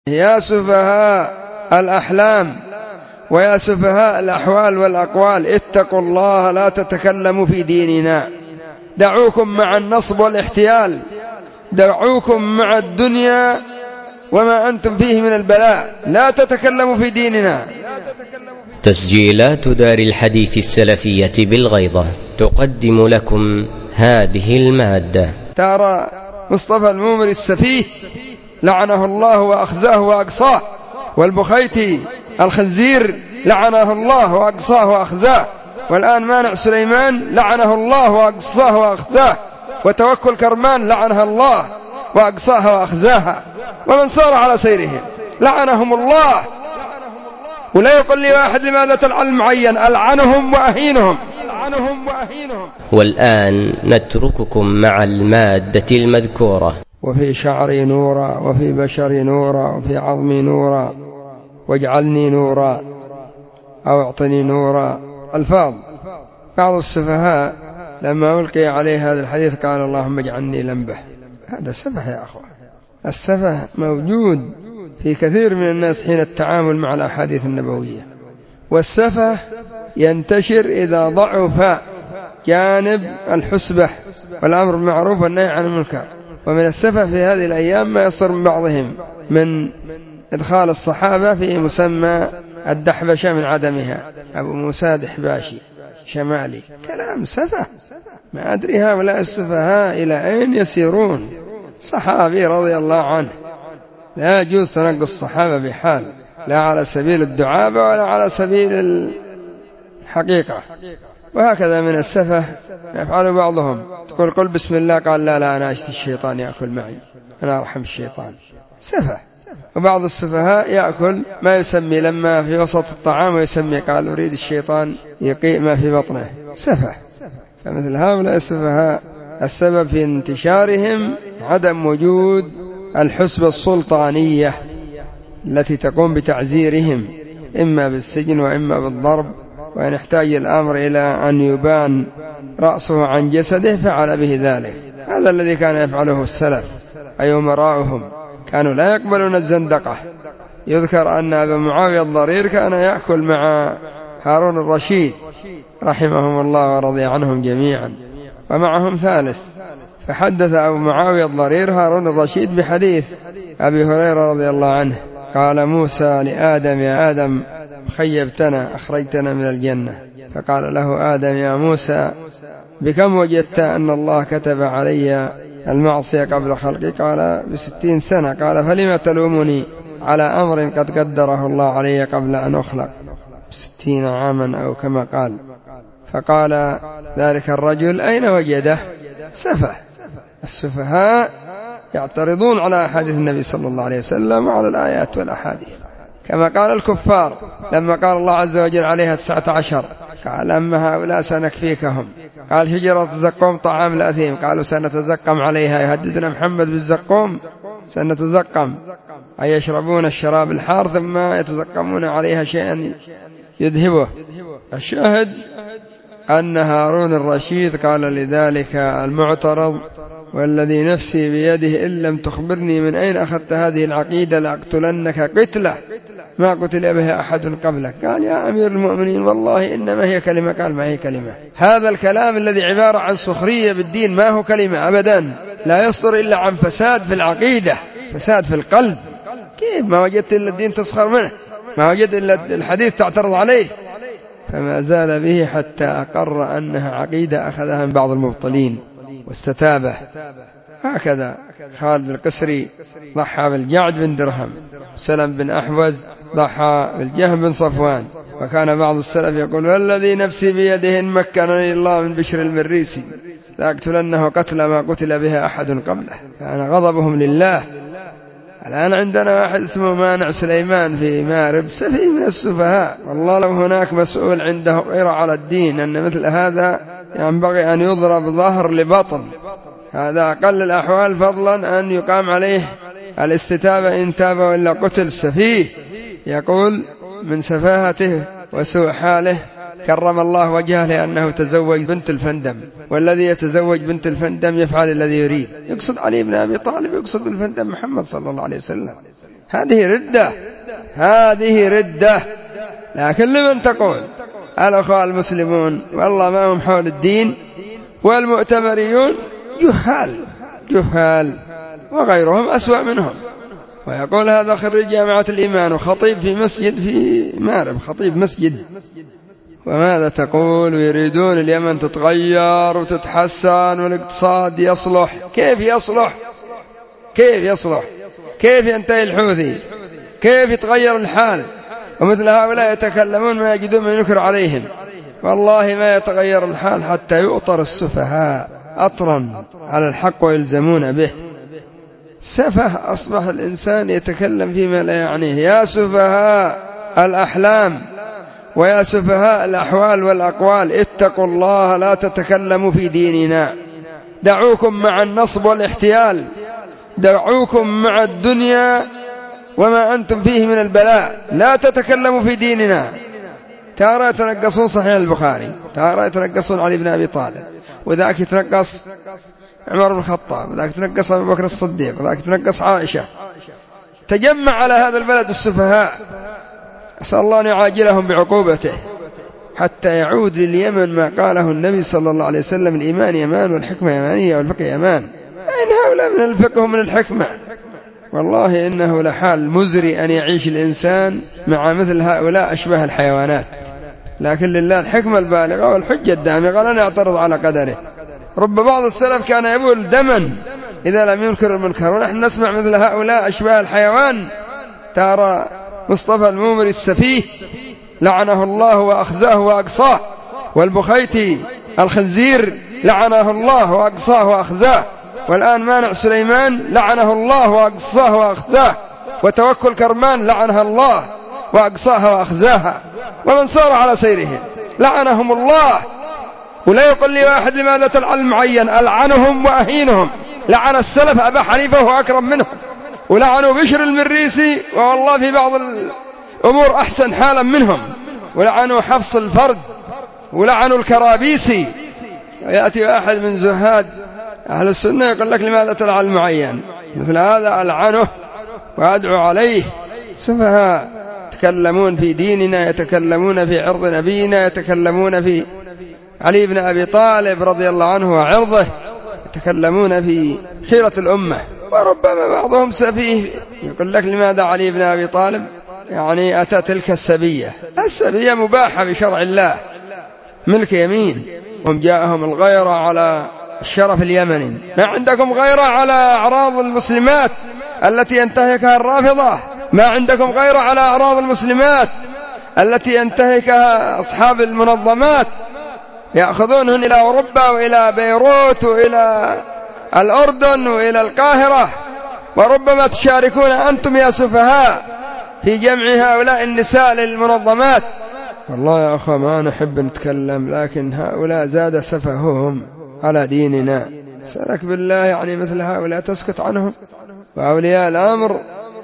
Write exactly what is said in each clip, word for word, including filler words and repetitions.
يا سفهاء الأحلام ويا سفهاء الأحوال والأقوال اتقوا الله لا تتكلموا في ديننا. دعوكم مع النصب والاحتيال، دعوكم مع الدنيا وما أنتم فيه من البلاء، لا تتكلموا في ديننا. تسجيلات دار الحديث السلفية بالغيضة تقدم لكم هذه المادة. ترى مصطفى المومري السفيه لعنه الله وأخزاه وأقصاه، والبخيتي الخنزير لعنه الله وأقصاه وأخزاه، والآن مانع سليمان لعنه الله وأقصاه وأخزاه، وتوكل كرمان لعنها الله وأقصاها وأخزاها، ومن سار على سيرهم لعنهم الله. ولا يقول لي واحد لماذا تلعن المعين، ألعنهم وأهينهم ألعنهم وأهينهم. والآن نترككم مع المادة المذكورة. وفي شعري نورا وفي بشري نورا وفي عظمي نورا واجعلني نورا أو اعطني نورا. الفاظ. بعض السفهاء لما ألقي عليه هذا الحديث قال اللهم اجعلني لنبه. هذا سفه يا أخوة. السفه موجود في كثير من الناس حين التعامل مع الأحاديث النبوية، والسفه ينتشر إذا ضعف جانب الحسبة والأمر بالمعروف والنهي عن المنكر. ومن السفه في هذه الأيام ما يصدر من بعضهم من إدخال الصحابة في مسمى الدحبشة من عدمها، أبو موسى دحباشي شمالي، كلام سفه. ما أدري هؤلاء السفهاء إلى أين يسيرون. صحابي رضي الله عنه لا يجوز تنقص الصحابة بحال، لا على سبيل الدعابة ولا على سبيل الحقيقة. وهكذا من السفه يفعل بعضهم، تقول قل بسم الله، قال لا لا أنا أشتي الشيطان يأكل معي، أنا أرحم الشيطان. سفه. وبعض السفهاء يأكل ما يسمي لما في وسط الطعام ويسمي قال أريد الشيطان يقيء ما في بطنه. سفه. فمثل هؤلاء السفهاء السبب في انتشارهم عدم وجود الحسبة السلطانية التي تقوم بتعزيرهم إما بالسجن وإما بالضرب، وإن احتاج الأمر إلى أن يبان رأسه عن جسده فعل به ذلك. هذا الذي كان يفعله السلف أي أمراؤهم، كانوا لا يقبلون الزندقة. يذكر أن أبا معاوية الضرير كان يأكل مع هارون الرشيد رحمهم الله ورضي عنهم جميعا، ومعهم ثالث. فحدث أبو معاوية الضرير هارون الرشيد بحديث أبي هريرة رضي الله عنه، قال موسى لآدم يا آدم خيبتنا أخرجتنا من الجنة، فقال له آدم يا موسى بكم وجدت أن الله كتب علي المعصية قبل خلقي؟ قال بستين سنة. قال فلما تلومني على أمر قد قدره الله علي قبل أن أخلق؟ ستين عاما أو كما قال. فقال ذلك الرجل أين وجده؟ سفه. السفهاء يعترضون على أحاديث النبي صلى الله عليه وسلم وعلى الآيات والأحاديث، كما قال الكفار لما قال الله عز وجل عليها تسعة عشر، قال أما هؤلاء سنكفيكهم. قال شجرة الزقوم طعام الأثيم، قالوا سنتزقم عليها. يهددنا محمد بالزقوم، سنتزقم أي يشربون الشراب الحار ثم يتزقمون عليها شيئا يذهبه. الشاهد أن هارون الرشيد قال لذلك المعترض والذي نفسي بيده إن لم تخبرني من أين أخذت هذه العقيدة لأقتلنك قتلة ما قتل بها أحد قبلك. قال يا أمير المؤمنين والله إنما هي كلمة. قال ما هي كلمة. هذا الكلام الذي عبارة عن سخرية بالدين ما هو كلمة أبدا، لا يصدر إلا عن فساد في العقيدة، فساد في القلب. كيف ما وجدت إلا الدين تسخر منه، ما وجدت إلا الحديث تعترض عليه؟ فما زال به حتى أقر أنها عقيدة أخذها من بعض المبطلين واستتابه. هكذا خالد القسري ضحى بالجعد بن درهم، سلم بن أحوز ضحى بالجهم بن صفوان. وكان بعض السلف يقول والذي نفسي بيده إن مكنني الله من بشر المريسي لأقتلنه قتل ما قتل بها أحد قبله. كان غضبهم لله. الآن عندنا واحد اسمه مانع سليمان في مارب، سفيه من السفهاء. والله لو هناك مسؤول عنده غير على الدين أن مثل هذا ينبغي أن يضرب ظهر لبطن. هذا أقل الأحوال فضلا أن يقام عليه الاستتابة إن تاب وإلا قتل. سفيه يقول من سفاهته وسوء حاله كرم الله وجهه لأنه تزوج بنت الفندم، والذي يتزوج بنت الفندم يفعل الذي يريد. يقصد علي بن أبي طالب، يقصد بالفندم محمد صلى الله عليه وسلم. هذه ردة، هذه ردة. لكن لمن تقول؟ الأخوة المسلمون والله ما هم حول الدين، والمؤتمريون جهال جهال وغيرهم أسوأ منهم. ويقول هذا خريج جامعة الإيمان وخطيب في مسجد في مارب، خطيب مسجد. وماذا تقول؟ ويريدون اليمن تتغير وتتحسن والاقتصاد يصلح. كيف يصلح؟ كيف يصلح؟ كيف ينتهي الحوثي؟ كيف يتغير الحال؟ ومثل هؤلاء يتكلمون ما يجدون من ينكر عليهم. والله ما يتغير الحال حتى يؤطر السفهاء أطرا على الحق ويلزمون به. سفه أصبح الإنسان يتكلم فيما لا يعنيه. يا سفهاء الأحلام ويا سفهاء الأحوال والأقوال، اتقوا الله لا تتكلموا في ديننا. دعوكم مع النصب والاحتيال، دعوكم مع الدنيا وما أنتم فيه من البلاء، لا تتكلموا في ديننا. تارى يتنقصون صحيح البخاري، تارى يتنقصون علي بن أبي طالب، وذاك يتنقص عمر بن الخطاب، وذاك يتنقص أبو بكر الصديق، وذاك يتنقص عائشة. تجمع على هذا البلد السفهاء، أسأل الله أن يعاجلهم بعقوبته حتى يعود لليمن ما قاله النبي صلى الله عليه وسلم: الإيمان يمان والحكمة يمانية والفقه يمان. أين هؤلاء من الفقه ومن الحكمة؟ والله إنه لحال مزري أن يعيش الإنسان مع مثل هؤلاء أشبه الحيوانات. لكن لله الحكمة البالغة والحجة الدامغة لا نعترض على قدره. رب بعض السلف كان يبول دما إذا لم ينكر المنكر، ونحن نسمع مثل هؤلاء أشبه الحيوان. ترى مصطفى المومري السفيه لعنه الله وأخزاه وأقصاه، والبخيتي الخنزير لعنه الله وأقصاه وأخزاه، والآن مانع سليمان لعنه الله وأقصاه وأخزاه، وتوكل كرمان لعنها الله وأقصاها وأخزاها، ومن سار على سيرهم لعنهم الله. ولا يقول لي واحد لماذا تلعن معين؟ ألعنهم وأهينهم. لعن السلف أبا حنيفة وهو أكرم منهم، ولعنوا بشر المريسي والله في بعض الأمور أحسن حالا منهم، ولعنوا حفص الفرد، ولعنوا الكرابيسي. ويأتي واحد من زهاد أهل السنة يقول لك لماذا تلعن معين؟ مثل هذا ألعنه وأدعو عليه. سفهاء يتكلمون في ديننا، يتكلمون في عرض نبينا، يتكلمون في علي بن أبي طالب رضي الله عنه وعرضه، يتكلمون في خيرة الأمة. وربما بعضهم سفيه يقول لك لماذا علي بن أبي طالب يعني أتى تلك السبية؟ السبية مباحة بشرع الله، ملك يمين. هم جاءهم الغيرة على الشرف اليمني. ما عندكم غيرة على أعراض المسلمات التي ينتهكها الرافضة؟ ما عندكم غيرة على أعراض المسلمات التي ينتهكها أصحاب المنظمات؟ يأخذونهن إلى أوروبا وإلى بيروت وإلى الأردن وإلى القاهرة، وربما تشاركون أنتم يا سفهاء في جمع هؤلاء النساء للمنظمات. والله يا أخوة ما نحب نتكلم، لكن هؤلاء زاد سفههم على ديننا. سألك بالله يعني مثل هؤلاء تسكت عنهم؟ وأولياء الأمر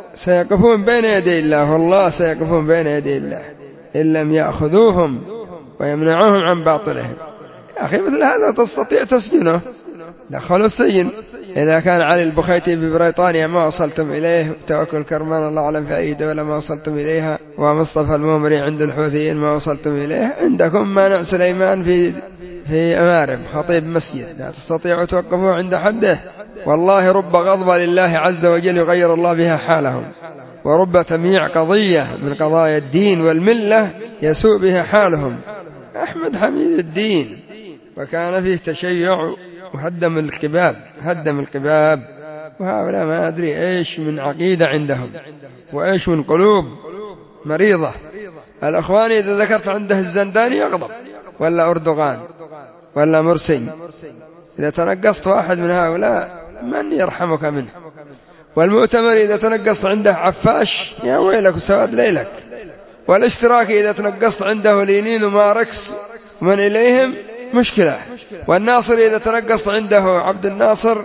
سيقفون بين يدي الله، والله سيقفون بين يدي الله إن لم يأخذوهم ويمنعوهم عن باطلهم. يا أخي مثل هذا تستطيع تسجنه، دخلوا السجن. إذا كان علي البخيتي في بريطانيا ما وصلتم إليه، توكل كرمان الله أعلم في أي دولة ما وصلتم إليها، ومصطفى المومري عند الحوثيين ما وصلتم إليه، عندكم مانع سليمان في في أمارب خطيب مسجد، لا تستطيعوا توقفوه عند حده. والله رب غضب لله عز وجل يغير الله بها حالهم، ورب تمييع قضية من قضايا الدين والملة يسوء بها حالهم. أحمد حميد الدين وكان فيه تشيع وهدم القباب، هدم القباب. وهؤلاء ما أدري إيش من عقيدة عندهم وإيش من قلوب مريضة. الأخوان إذا ذكرت عنده الزنداني يغضب، ولا أردوغان ولا مرسي. إذا تنقصت واحد من هؤلاء من يرحمك منه؟ والمؤتمر إذا تنقصت عنده عفاش يا ويلك وسواد ليلك. والاشتراكي إذا تنقصت عنده لينين وماركس ومن إليهم مشكلة. والناصر إذا تنقصت عنده عبد الناصر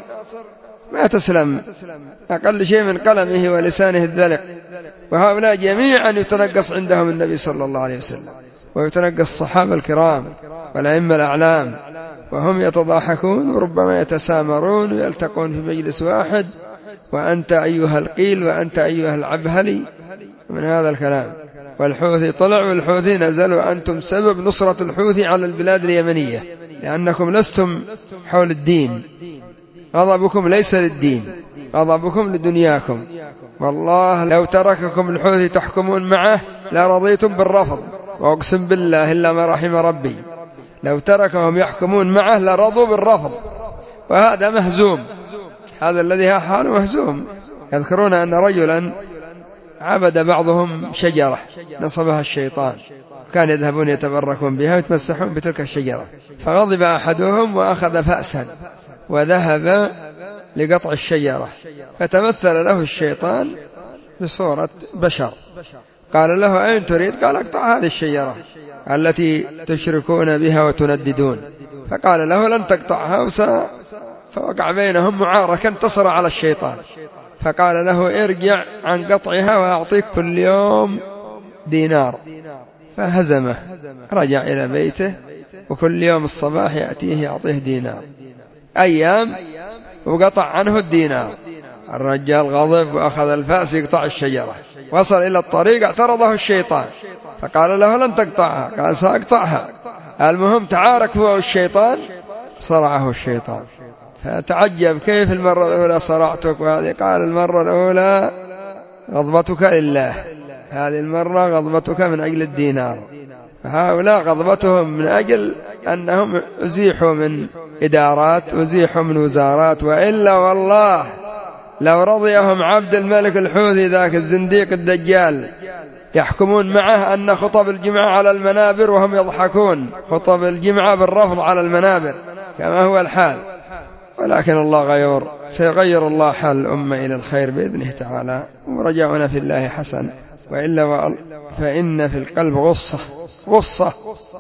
ما تسلم، أقل شيء من قلمه ولسانه الذلق. وهؤلاء جميعا يتنقص عندهم النبي صلى الله عليه وسلم، ويتنقص الصحابة الكرام والأئمة الأعلام، وهم يتضاحكون وربما يتسامرون ويلتقون في مجلس واحد وأنت أيها القيل وأنت أيها العبهلي من هذا الكلام. والحوثي طلع والحوثي نزل، وأنتم سبب نصرة الحوثي على البلاد اليمنية، لأنكم لستم حول الدين. غضبكم ليس للدين، غضبكم لدنياكم. والله لو ترككم الحوثي تحكمون معه لرضيتم بالرفض، وأقسم بالله إلا ما رحم ربي لو تركهم يحكمون معه لرضوا بالرفض. وهذا مهزوم، هذا الذي حاله مهزوم. يذكرون أن رجلا عبد بعضهم شجرة نصبها الشيطان، كان يذهبون يتبركون بها ويتمسحون بتلك الشجرة، فغضب أحدهم وأخذ فأسا وذهب لقطع الشجرة، فتمثل له الشيطان بصورة بشر، قال له أين تريد؟ قال اقطع هذه الشجرة التي تشركون بها وتنددون. فقال له لن تقطعها، فوقع بينهم معاركة، انتصر على الشيطان. فقال له ارجع عن قطعها وأعطيك كل يوم دينار، فهزمه، رجع إلى بيته وكل يوم الصباح يأتيه يعطيه دينار. أيام وقطع عنه الدينار، الرجال غضب وأخذ الفأس يقطع الشجرة، وصل إلى الطريق اعترضه الشيطان فقال له لن تقطعها، قال سأقطعها. المهم تعارك هو والشيطان، صرعه الشيطان، فتعجب كيف المرة الأولى صرعتك وهذه؟ قال المرة الأولى غضبتك لله، هذه المرة غضبتك من أجل الدينار. هؤلاء غضبتهم من أجل أنهم أزيحوا من إدارات وأزيحوا من وزارات، وإلا والله لو رضيهم عبد الملك الحوثي ذاك الزنديق الدجال يحكمون معه أن خطب الجمعة على المنابر وهم يضحكون، خطب الجمعة بالرفض على المنابر كما هو الحال. ولكن الله غيور، سيغير الله حال الأمة إلى الخير بإذنه تعالى، ورجعنا في الله حسن. وإلا فإن في القلب غصة غصة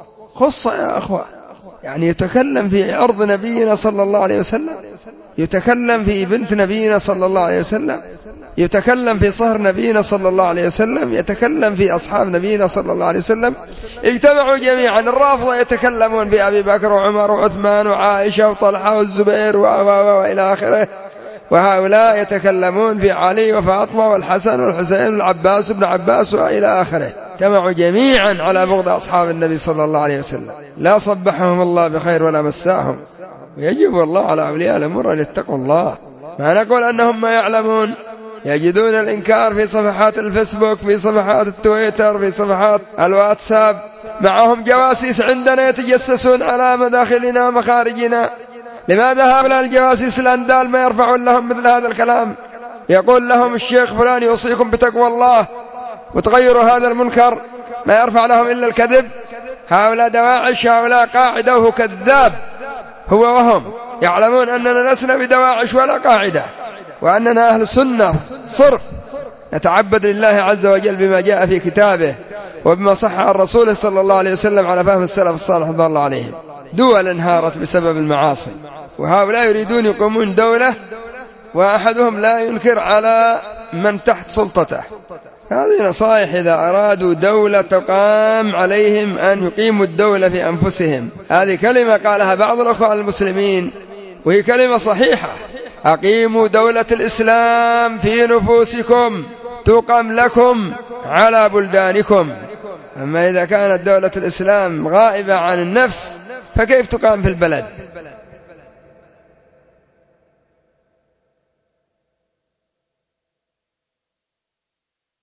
غصة يا أخوة، يعني يتكلم في عرض نبينا صلى الله عليه وسلم، يتكلم في بنت نبينا صلى الله عليه وسلم، يتكلم في صهر نبينا صلى الله عليه وسلم، يتكلم في أصحاب نبينا صلى الله عليه وسلم. اجتمعوا جميعا، الرافضة يتكلمون بأبي بكر وعمر وعثمان وعائشة وطلحة والزبير وإلى آخره، وهؤلاء يتكلمون في علي وفاطمة والحسن والحسين والعباس بن عباس وإلى آخره. اجتمعوا جميعا على بغض أصحاب النبي صلى الله عليه وسلم، لا صبحهم الله بخير ولا مساهم. ويجب الله على أولياء الأمور أن يتقوا الله. ما نقول أنهم ما يعلمون، يجدون الإنكار في صفحات الفيسبوك، في صفحات التويتر، في صفحات الواتساب، معهم جواسيس عندنا يتجسسون على مداخلنا ومخارجنا. لماذا هؤلاء الجواسيس الأندال ما يرفعون لهم مثل هذا الكلام؟ يقول لهم الشيخ فلان يوصيكم بتقوى الله وتغيروا هذا المنكر، ما يرفع لهم إلا الكذب. هؤلاء دواعش، هؤلاء قاعدة، وهو كذاب هو وهم، يعلمون أننا لسنا بدواعش ولا قاعدة، وأننا أهل سنة صرف، نتعبد لله عز وجل بما جاء في كتابه وبما صح عن رسوله صلى الله عليه وسلم على فهم السلف الصالح رضي الله عليهم. دول انهارت بسبب المعاصي، وهؤلاء يريدون يقومون دولة، وأحدهم لا ينكر على من تحت سلطته. هذه نصائح، إذا أرادوا دولة تقام عليهم أن يقيموا الدولة في أنفسهم. هذه كلمة قالها بعض الأخوة المسلمين وهي كلمة صحيحة: أقيموا دولة الإسلام في نفوسكم تقم لكم على بلدانكم. أما إذا كانت دولة الإسلام غائبة عن النفس فكيف تقام في البلد؟